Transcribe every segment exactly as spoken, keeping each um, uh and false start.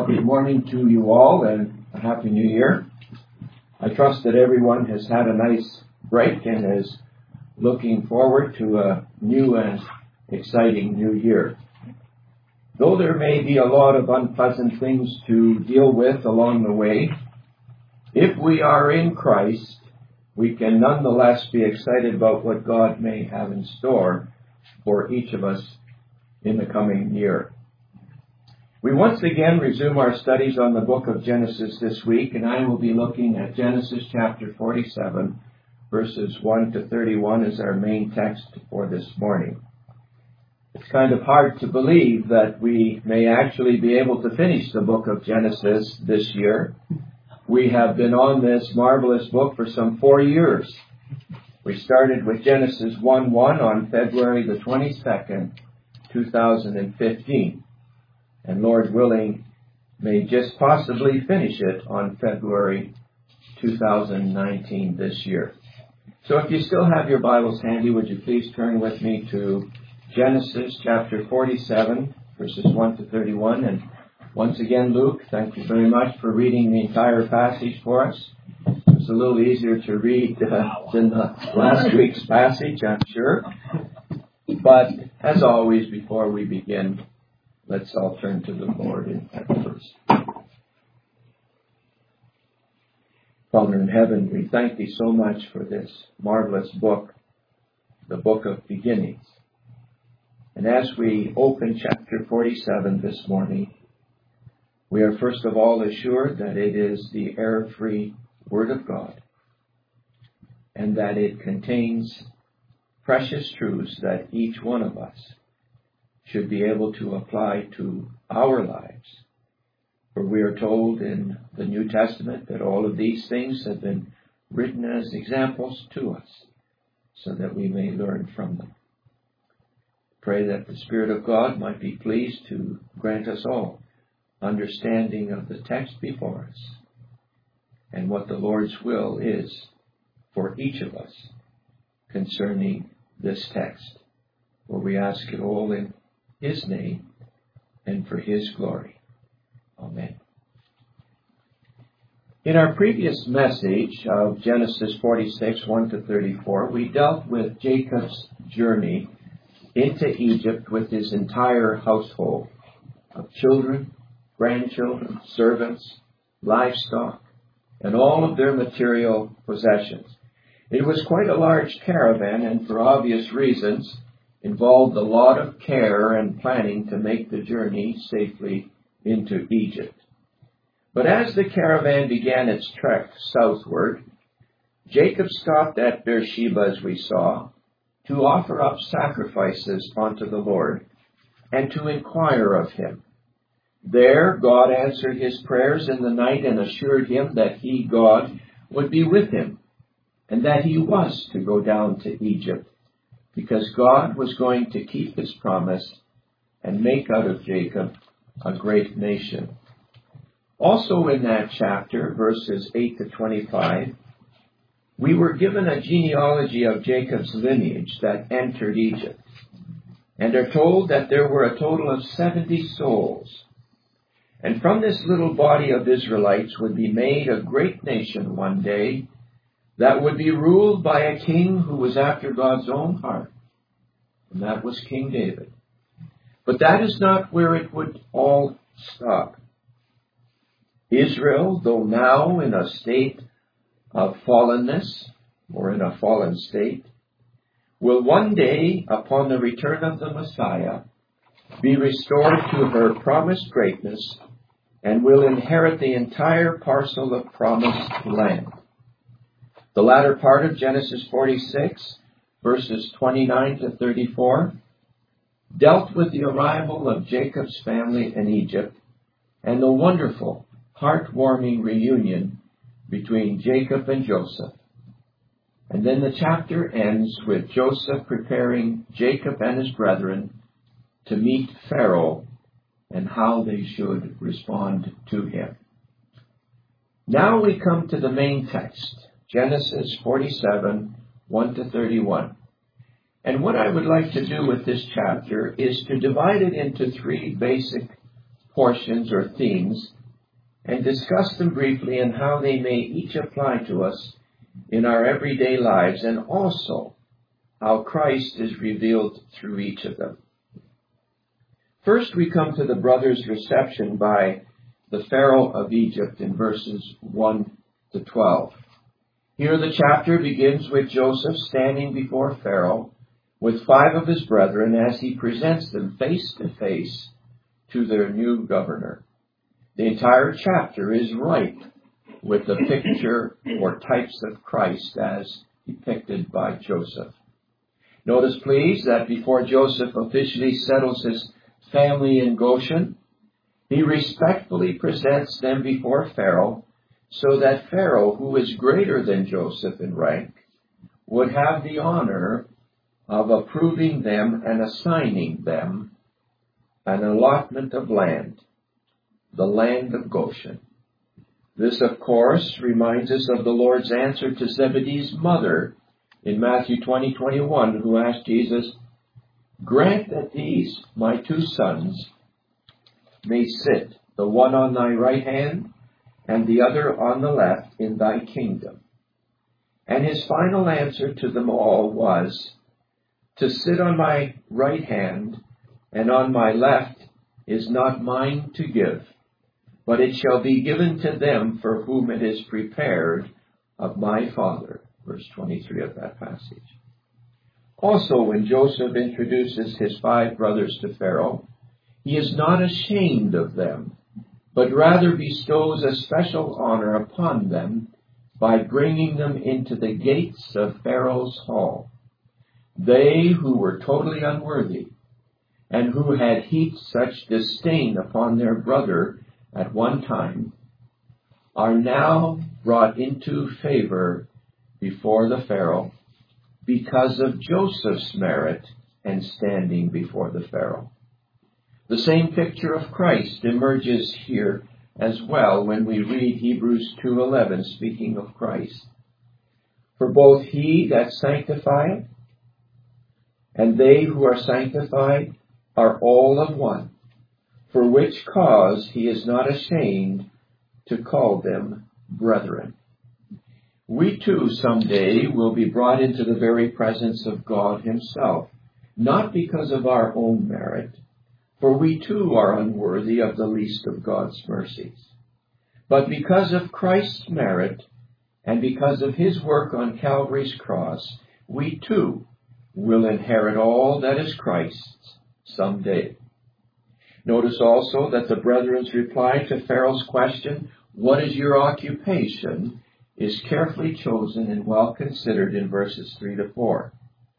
good morning to you all and a Happy New Year. I trust that everyone has had a nice break and is looking forward to a new and exciting new year. Though there may be a lot of unpleasant things to deal with along the way, if we are in Christ, we can nonetheless be excited about what God may have in store for each of us in the coming year. We once again resume our studies on the book of Genesis this week, and I will be looking at Genesis chapter forty-seven, verses one to thirty-one as our main text for this morning. It's kind of hard to believe that we may actually be able to finish the book of Genesis this year. We have been on this marvelous book for some four years. We started with Genesis one one on February the twenty-second, two thousand fifteen. And Lord willing, may just possibly finish it on February two thousand nineteen this year. So if you still have your Bibles handy, would you please turn with me to Genesis chapter forty-seven, verses one to thirty-one. And once again, Luke, thank you very much for reading the entire passage for us. It's a little easier to read uh, than the last week's passage, I'm sure. But as always, before we begin, let's all turn to the Lord in prayer first. Father in heaven, we thank Thee so much for this marvelous book, the book of beginnings. And as we open chapter forty-seven this morning, we are first of all assured that it is the error-free Word of God, and that it contains precious truths that each one of us should be able to apply to our lives. For we are told in the New Testament that all of these things have been written as examples to us so that we may learn from them. Pray that the Spirit of God might be pleased to grant us all understanding of the text before us and what the Lord's will is for each of us concerning this text. For we ask it all in His name and for His glory. Amen. In our previous message of Genesis forty-six, one to thirty-four, we dealt with Jacob's journey into Egypt with his entire household of children, grandchildren, servants, livestock, and all of their material possessions. It was quite a large caravan, and for obvious reasons, involved a lot of care and planning to make the journey safely into Egypt. But as the caravan began its trek southward, Jacob stopped at Beersheba, as we saw, to offer up sacrifices unto the Lord and to inquire of Him. There, God answered his prayers in the night and assured him that He, God, would be with him and that he was to go down to Egypt, because God was going to keep His promise and make out of Jacob a great nation. Also in that chapter, verses eight to twenty-five, we were given a genealogy of Jacob's lineage that entered Egypt, and are told that there were a total of seventy souls. And from this little body of Israelites would be made a great nation one day, that would be ruled by a king who was after God's own heart, and that was King David. But that is not where it would all stop. Israel, though now in a state of fallenness, or in a fallen state, will one day, upon the return of the Messiah, be restored to her promised greatness and will inherit the entire parcel of promised land. The latter part of Genesis forty-six, verses twenty-nine to thirty-four, dealt with the arrival of Jacob's family in Egypt and the wonderful, heartwarming reunion between Jacob and Joseph. And then the chapter ends with Joseph preparing Jacob and his brethren to meet Pharaoh and how they should respond to him. Now we come to the main text, Genesis forty-seven, one to thirty-one. And what I would like to do with this chapter is to divide it into three basic portions or themes and discuss them briefly and how they may each apply to us in our everyday lives, and also how Christ is revealed through each of them. First, we come to the brothers' reception by the Pharaoh of Egypt in verses one to twelve. Here the chapter begins with Joseph standing before Pharaoh with five of his brethren as he presents them face to face to their new governor. The entire chapter is ripe with the picture or types of Christ as depicted by Joseph. Notice, please, that before Joseph officially settles his family in Goshen, he respectfully presents them before Pharaoh so that Pharaoh, who is greater than Joseph in rank, would have the honor of approving them and assigning them an allotment of land, the land of Goshen. This, of course, reminds us of the Lord's answer to Zebedee's mother in Matthew twenty twenty-one, who asked Jesus, "Grant that these, my two sons, may sit, the one on thy right hand and the other on the left, in thy kingdom." And his final answer to them all was, "To sit on my right hand and on my left is not mine to give, but it shall be given to them for whom it is prepared of my Father." Verse twenty-three of that passage. Also, when Joseph introduces his five brothers to Pharaoh, he is not ashamed of them, but rather bestows a special honor upon them by bringing them into the gates of Pharaoh's hall. They who were totally unworthy and who had heaped such disdain upon their brother at one time are now brought into favor before the Pharaoh because of Joseph's merit and standing before the Pharaoh. The same picture of Christ emerges here as well when we read Hebrews two eleven, speaking of Christ. "For both he that sanctifieth and they who are sanctified are all of one, for which cause he is not ashamed to call them brethren." We too someday will be brought into the very presence of God himself, not because of our own merit, for we too are unworthy of the least of God's mercies, but because of Christ's merit and because of his work on Calvary's cross, we too will inherit all that is Christ's someday. Notice also that the brethren's reply to Pharaoh's question, "What is your occupation?" is carefully chosen and well considered in verses three to four.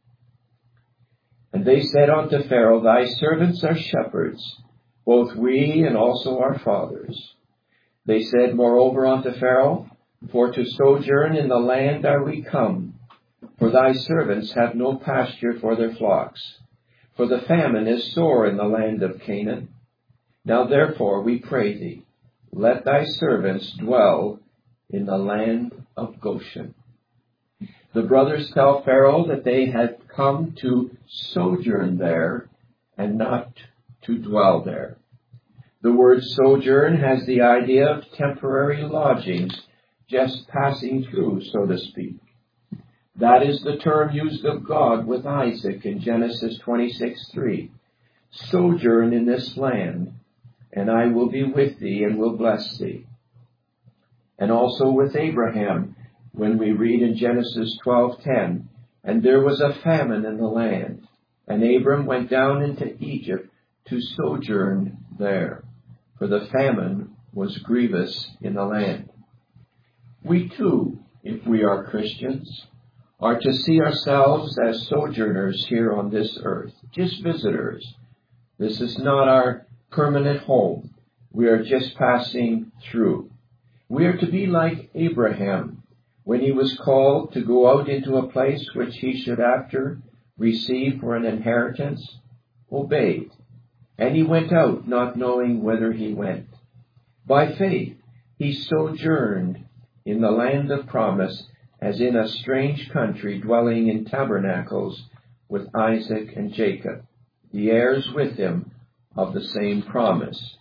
"And they said unto Pharaoh, Thy servants are shepherds, both we and also our fathers. They said moreover unto Pharaoh, For to sojourn in the land are we come, for thy servants have no pasture for their flocks. For the famine is sore in the land of Canaan. Now therefore we pray thee, let thy servants dwell in the land of Goshen." The brothers tell Pharaoh that they had come to sojourn there and not to dwell there. The word sojourn has the idea of temporary lodgings, just passing through, so to speak. That is the term used of God with Isaac in Genesis twenty-six three. "Sojourn in this land, and I will be with thee and will bless thee." And also with Abraham, when we read in Genesis twelve ten, "And there was a famine in the land, and Abram went down into Egypt to sojourn there, for the famine was grievous in the land." We too, if we are Christians, are to see ourselves as sojourners here on this earth, just visitors. This is not our permanent home. We are just passing through. We are to be like Abraham when he was called to go out into a place which he should after receive for an inheritance, obeyed. And he went out not knowing whither he went. By faith, he sojourned in the land of promise as in a strange country, dwelling in tabernacles with Isaac and Jacob, the heirs with him of the same promise.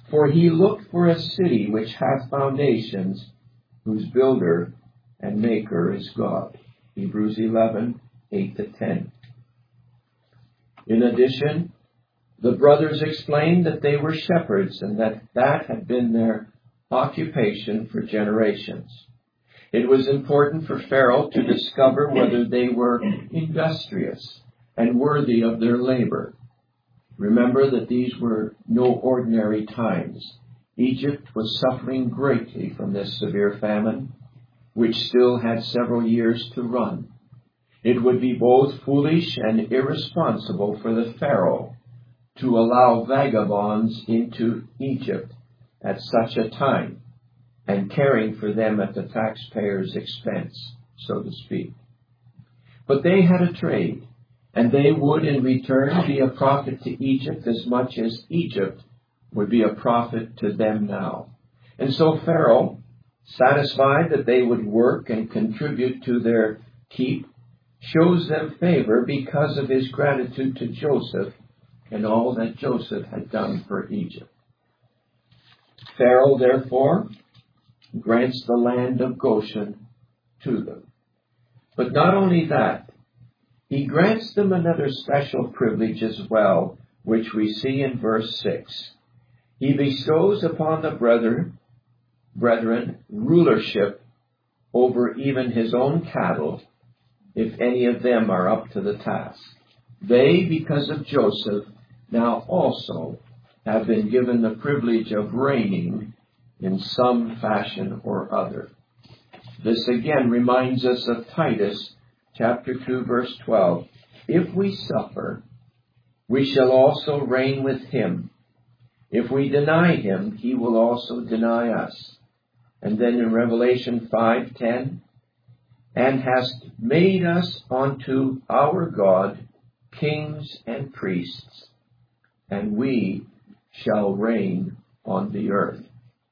For he looked for a city which hath foundations, whose builder and maker is God. Hebrews eleven, eight to ten. In addition, the brothers explained that they were shepherds and that that had been their occupation for generations. It was important for Pharaoh to discover whether they were industrious and worthy of their labor. Remember that these were no ordinary times. Egypt was suffering greatly from this severe famine, which still had several years to run. It would be both foolish and irresponsible for the Pharaoh to allow vagabonds into Egypt at such a time, and caring for them at the taxpayer's expense, so to speak. But they had a trade, and they would in return be a profit to Egypt as much as Egypt would be a profit to them now. And so Pharaoh, satisfied that they would work and contribute to their keep, shows them favor because of his gratitude to Joseph and all that Joseph had done for Egypt. Pharaoh, therefore, grants the land of Goshen to them. But not only that, he grants them another special privilege as well, which we see in verse six. He bestows upon the brethren, brethren rulership over even his own cattle, if any of them are up to the task. They, because of Joseph, now also have been given the privilege of reigning in some fashion or other. This again reminds us of Titus chapter two, verse twelve. If we suffer, we shall also reign with him. If we deny him, he will also deny us. And then in Revelation five ten, and hast made us unto our God kings and priests, and we shall reign on the earth.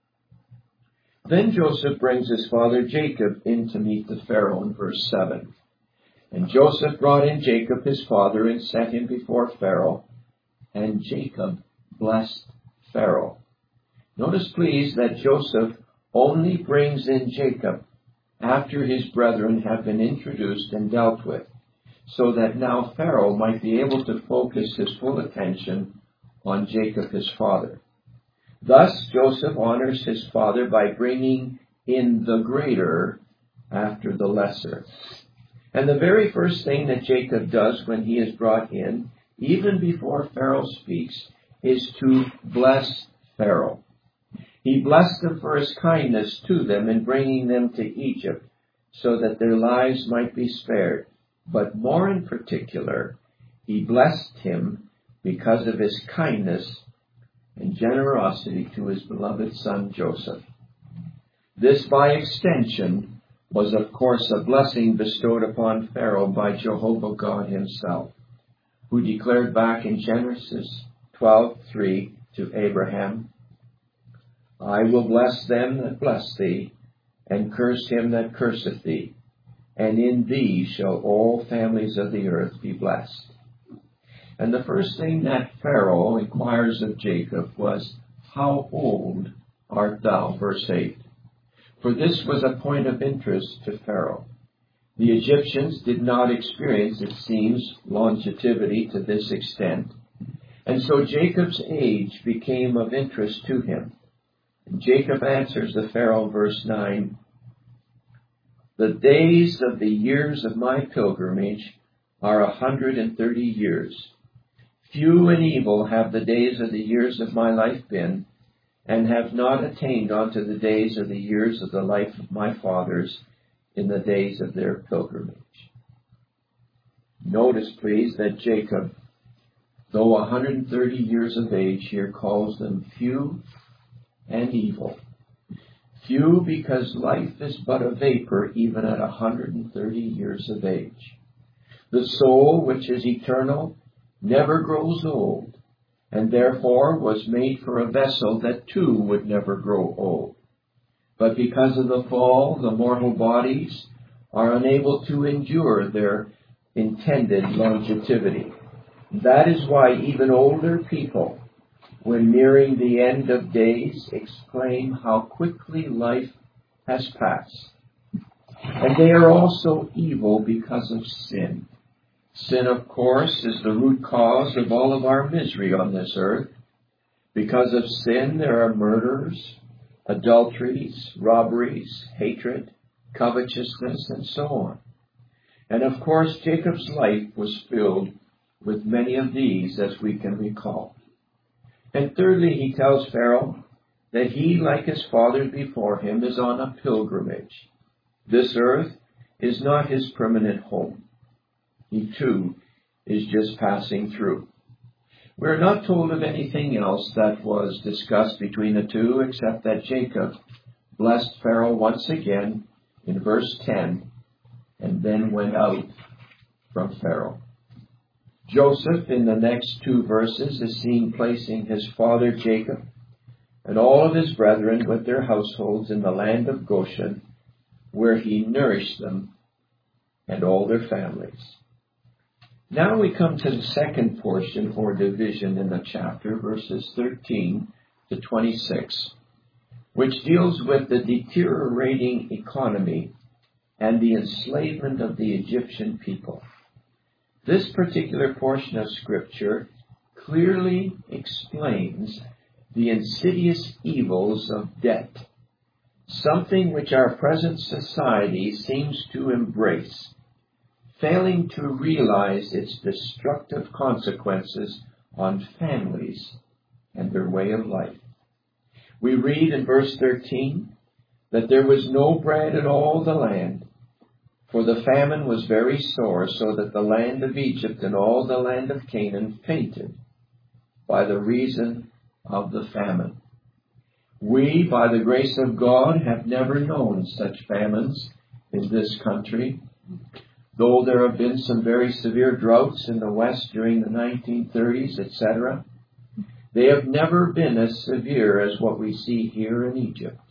Then Joseph brings his father Jacob in to meet the Pharaoh in verse seven. And Joseph brought in Jacob his father and set him before Pharaoh, and Jacob blessed Pharaoh. Notice please that Joseph only brings in Jacob after his brethren have been introduced and dealt with, so that now Pharaoh might be able to focus his full attention on Jacob his father. Thus Joseph honors his father by bringing in the greater after the lesser. And the very first thing that Jacob does when he is brought in, even before Pharaoh speaks, is to bless Pharaoh. He blessed them for his kindness to them in bringing them to Egypt so that their lives might be spared. But more in particular, he blessed him because of his kindness and generosity to his beloved son Joseph. This, by extension, was of course a blessing bestowed upon Pharaoh by Jehovah God himself, who declared back in Genesis twelve three to Abraham, I will bless them that bless thee, and curse him that curseth thee, and in thee shall all families of the earth be blessed. And the first thing that Pharaoh inquires of Jacob was, how old art thou? Verse eight. For this was a point of interest to Pharaoh. The Egyptians did not experience, it seems, longevity to this extent. And so Jacob's age became of interest to him. And Jacob answers the Pharaoh in verse nine, the days of the years of my pilgrimage are a hundred and thirty years. Few and evil have the days of the years of my life been, and have not attained unto the days of the years of the life of my fathers in the days of their pilgrimage. Notice, please, that Jacob, though one hundred thirty years of age, here calls them few and evil. Few because life is but a vapor even at one hundred thirty years of age. The soul, which is eternal, never grows old, and therefore was made for a vessel that too would never grow old. But because of the fall, the mortal bodies are unable to endure their intended longevity. That is why even older people when nearing the end of days, exclaim how quickly life has passed. And they are also evil because of sin. Sin, of course, is the root cause of all of our misery on this earth. Because of sin, there are murders, adulteries, robberies, hatred, covetousness, and so on. And of course, Jacob's life was filled with many of these, as we can recall. And thirdly, he tells Pharaoh that he, like his fathers before him, is on a pilgrimage. This earth is not his permanent home. He, too, is just passing through. We are not told of anything else that was discussed between the two, except that Jacob blessed Pharaoh once again in verse ten, and then went out from Pharaoh. Joseph, in the next two verses, is seen placing his father Jacob and all of his brethren with their households in the land of Goshen, where he nourished them and all their families. Now we come to the second portion or division in the chapter, verses thirteen to twenty-six, which deals with the deteriorating economy and the enslavement of the Egyptian people. This particular portion of Scripture clearly explains the insidious evils of debt, something which our present society seems to embrace, failing to realize its destructive consequences on families and their way of life. We read in verse thirteen that there was no bread in all the land, for the famine was very sore, so that the land of Egypt and all the land of Canaan fainted by the reason of the famine. We, by the grace of God, have never known such famines in this country, though there have been some very severe droughts in the West during the nineteen thirties, et cetera. They have never been as severe as what we see here in Egypt.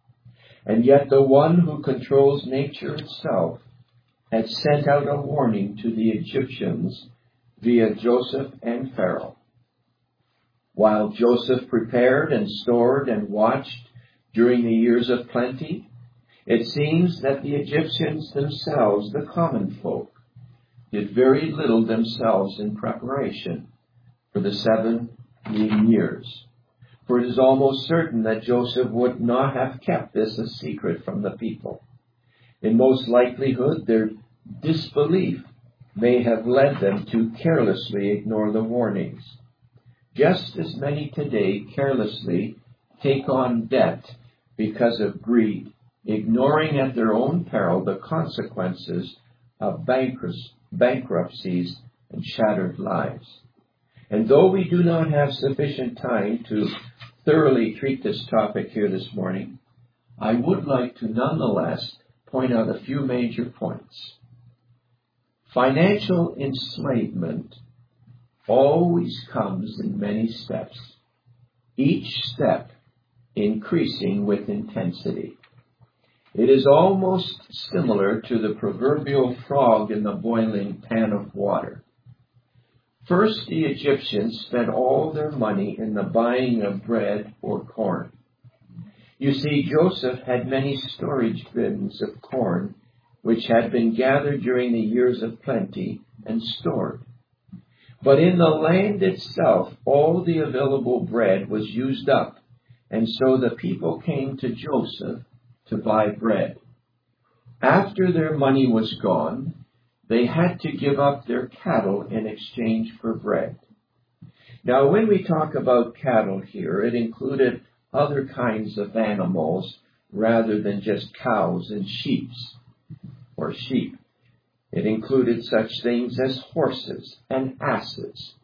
And yet the one who controls nature itself had sent out a warning to the Egyptians via Joseph and Pharaoh. While Joseph prepared and stored and watched during the years of plenty, it seems that the Egyptians themselves, the common folk, did very little themselves in preparation for the seven lean years. For it is almost certain that Joseph would not have kept this a secret from the people. In most likelihood, their disbelief may have led them to carelessly ignore the warnings. Just as many today carelessly take on debt because of greed, ignoring at their own peril the consequences of bankruptcies and shattered lives. And though we do not have sufficient time to thoroughly treat this topic here this morning, I would like to nonetheless point out a few major points. Financial enslavement always comes in many steps, each step increasing with intensity. It is almost similar to the proverbial frog in the boiling pan of water. First, the Egyptians spent all their money in the buying of bread or corn. You see, Joseph had many storage bins of corn which had been gathered during the years of plenty and stored. But in the land itself, all the available bread was used up, and so the people came to Joseph to buy bread. After their money was gone, they had to give up their cattle in exchange for bread. Now, when we talk about cattle here, it included other kinds of animals rather than just cows and sheep or sheep. It included such things as horses and asses.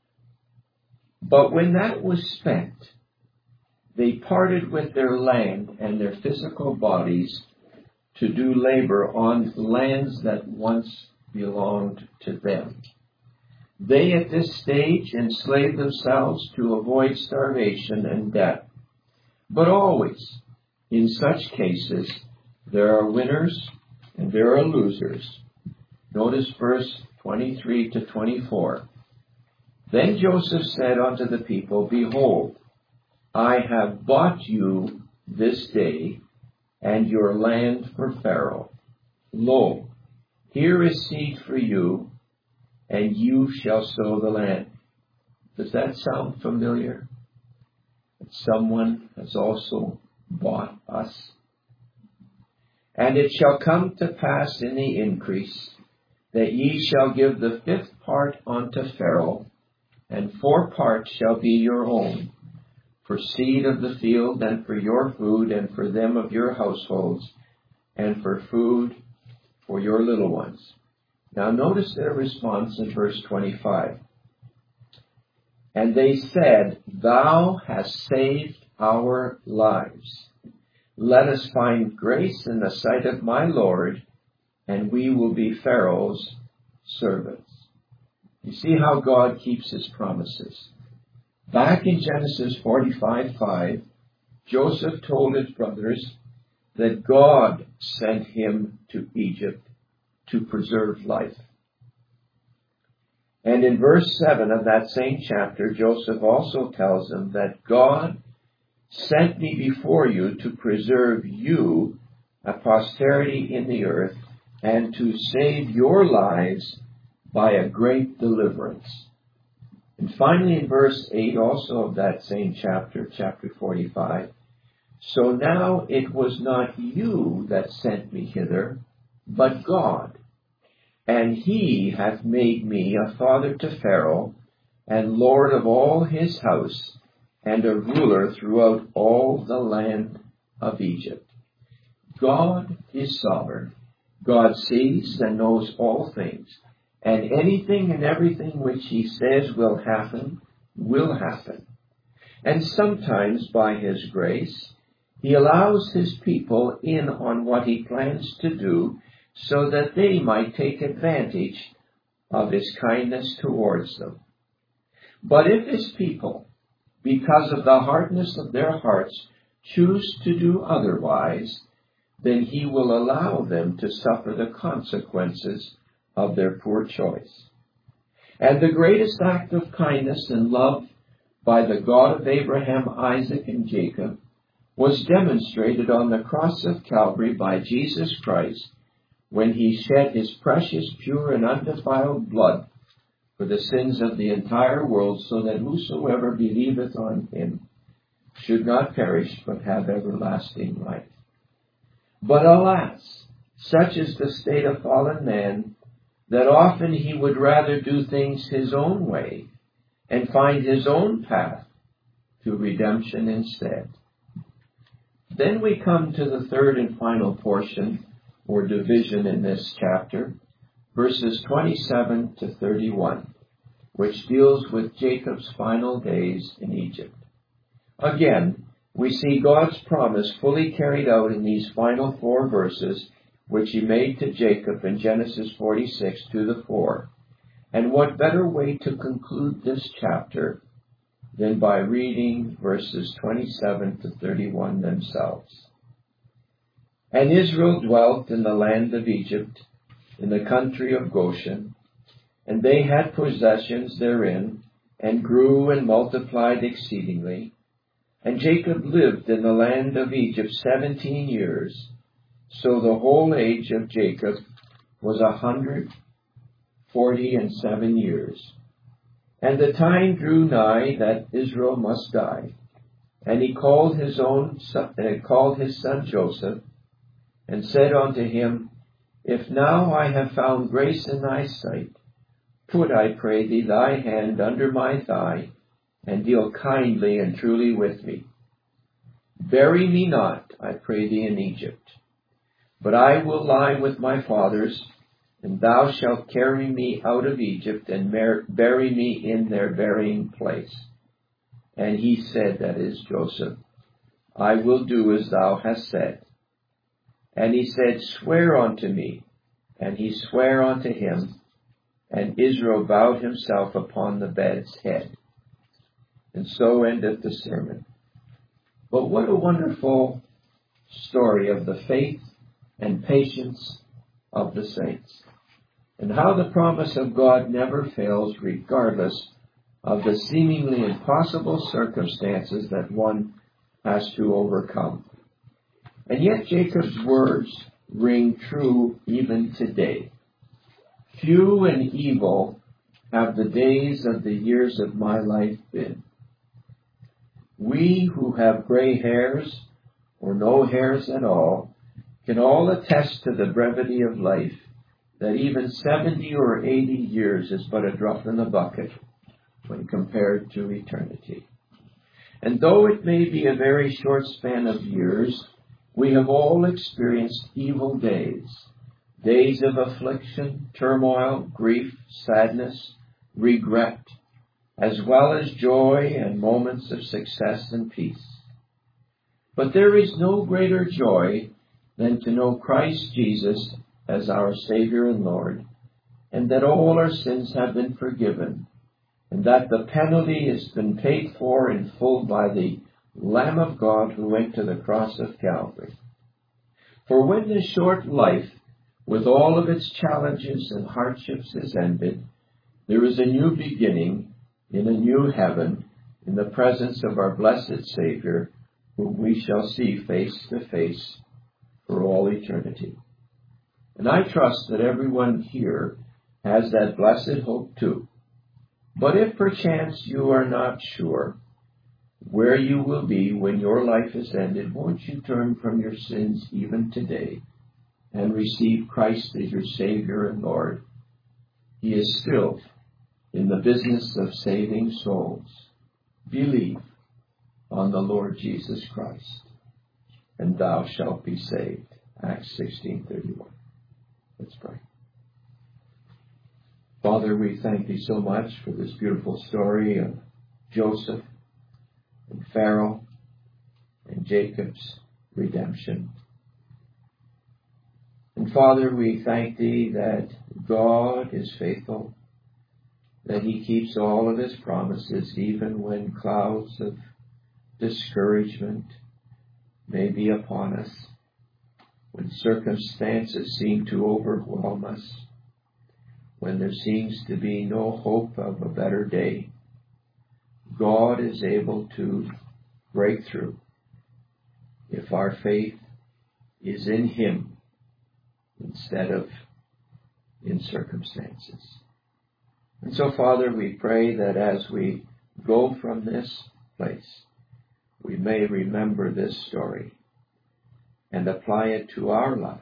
But when that was spent, they parted with their land and their physical bodies to do labor on lands that once belonged to them. They at this stage enslaved themselves to avoid starvation and death. But always, in such cases, there are winners and there are losers. Notice verse twenty-three to twenty-four. Then Joseph said unto the people, Behold, I have bought you this day and your land for Pharaoh. Lo, here is seed for you, and you shall sow the land. Does that sound familiar? That someone has also bought us? And it shall come to pass in the increase that ye shall give the fifth part unto Pharaoh, and four parts shall be your own, for seed of the field, and for your food, and for them of your households, and for food for your little ones. Now notice their response in verse twenty-five. And they said, Thou hast saved our lives. Let us find grace in the sight of my Lord, and we will be Pharaoh's servants. You see how God keeps his promises. Back in Genesis forty-five five, Joseph told his brothers that God sent him to Egypt to preserve life. And in verse seven of that same chapter, Joseph also tells them that God sent me before you to preserve you, a posterity in the earth, and to save your lives by a great deliverance. And finally in verse eight also of that same chapter, chapter forty-five, So now it was not you that sent me hither, but God. And he hath made me a father to Pharaoh, and lord of all his house, and a ruler throughout all the land of Egypt. God is sovereign. God sees and knows all things. And anything and everything which he says will happen, will happen. And sometimes, by his grace, he allows his people in on what he plans to do, so that they might take advantage of his kindness towards them. But if his people, because of the hardness of their hearts, choose to do otherwise, then he will allow them to suffer the consequences of their poor choice. And the greatest act of kindness and love by the God of Abraham, Isaac, and Jacob was demonstrated on the cross of Calvary by Jesus Christ, when he shed his precious, pure, and undefiled blood for the sins of the entire world, so that whosoever believeth on him should not perish, but have everlasting life. But alas, such is the state of fallen man, that often he would rather do things his own way and find his own path to redemption instead. Then we come to the third and final portion, or division in this chapter, verses twenty-seven to thirty-one, which deals with Jacob's final days in Egypt. Again, we see God's promise fully carried out in these final four verses, which he made to Jacob in Genesis forty-six to the fore. And what better way to conclude this chapter than by reading verses twenty-seven to thirty-one themselves. And Israel dwelt in the land of Egypt, in the country of Goshen, and they had possessions therein, and grew and multiplied exceedingly. And Jacob lived in the land of Egypt seventeen years, so the whole age of Jacob was a hundred forty and seven years. And the time drew nigh that Israel must die. And he called his own son, and called his son Joseph, and said unto him, If now I have found grace in thy sight, put, I pray thee, thy hand under my thigh, and deal kindly and truly with me. Bury me not, I pray thee, in Egypt, but I will lie with my fathers, and thou shalt carry me out of Egypt, and bury me in their burying place. And he said, that is Joseph, I will do as thou hast said. And he said, Swear unto me. And he sware unto him, and Israel bowed himself upon the bed's head. And so endeth the sermon. But what a wonderful story of the faith and patience of the saints, and how the promise of God never fails regardless of the seemingly impossible circumstances that one has to overcome. And yet Jacob's words ring true even today. Few and evil have the days of the years of my life been. We who have gray hairs or no hairs at all can all attest to the brevity of life, that even seventy or eighty years is but a drop in the bucket when compared to eternity. And though it may be a very short span of years, we have all experienced evil days, days of affliction, turmoil, grief, sadness, regret, as well as joy and moments of success and peace. But there is no greater joy than to know Christ Jesus as our Savior and Lord, and that all our sins have been forgiven, and that the penalty has been paid for in full by the Lamb of God who went to the cross of Calvary. For when this short life, with all of its challenges and hardships, is ended, there is a new beginning in a new heaven in the presence of our blessed Savior, whom we shall see face to face for all eternity. And I trust that everyone here has that blessed hope too. But if perchance you are not sure where you will be when your life is ended, won't you turn from your sins even today and receive Christ as your Savior and Lord? He is still in the business of saving souls. Believe on the Lord Jesus Christ, and thou shalt be saved. Acts sixteen thirty-one. Let's pray. Father, we thank thee so much for this beautiful story of Joseph and Pharaoh and Jacob's redemption. And Father, we thank thee that God is faithful, that he keeps all of his promises, even when clouds of discouragement may be upon us, when circumstances seem to overwhelm us, when there seems to be no hope of a better day. God is able to break through if our faith is in him instead of in circumstances. And so, Father, we pray that as we go from this place, we may remember this story and apply it to our lives,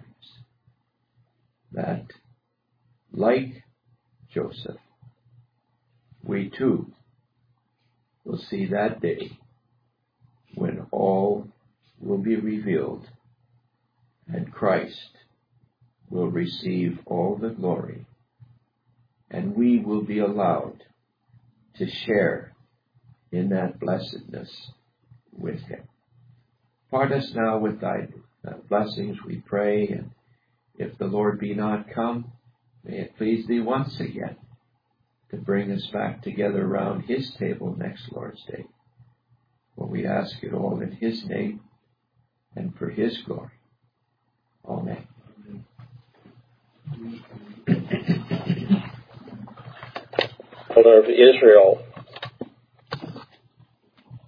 that, like Joseph, we too will see that day when all will be revealed and Christ will receive all the glory, and we will be allowed to share in that blessedness with him. Part us now with thy blessings, we pray, and if the Lord be not come, may it please thee once again to bring us back together around his table next Lord's Day. For we ask it all in his name and for his glory. Amen. Of Israel